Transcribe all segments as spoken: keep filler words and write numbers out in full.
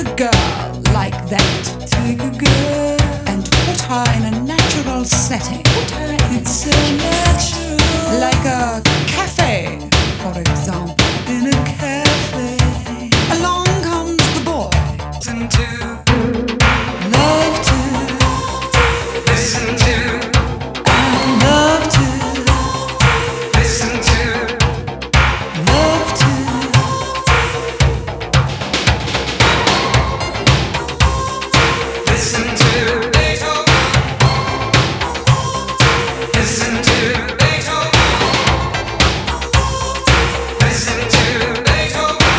a girl like that, take a girl and put her in a natural setting. Put her in it's so natural, like a cafe, for example. In a cafe, along comes the boy. Listen to, love to, listen to, I love to, listen to, love to. Listen to Beethoven. Listen to Beethoven. Listen to Beethoven.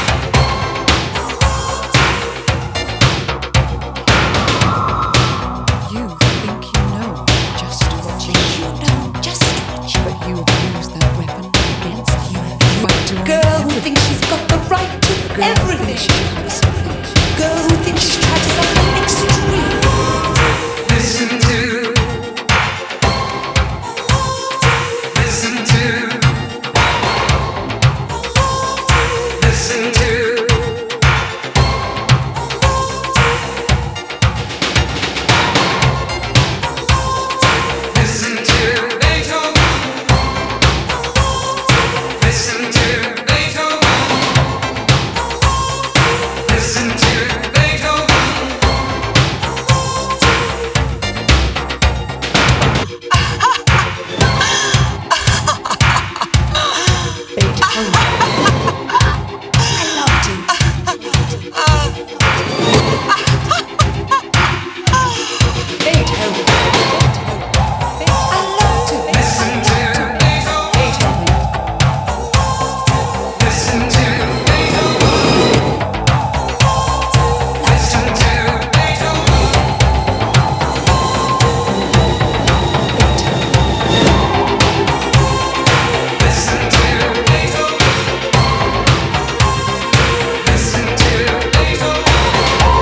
You think you know just what you know, just what you but you use that weapon against you. Girl who thinks she's got the right to everything. Girl who thinks she tries to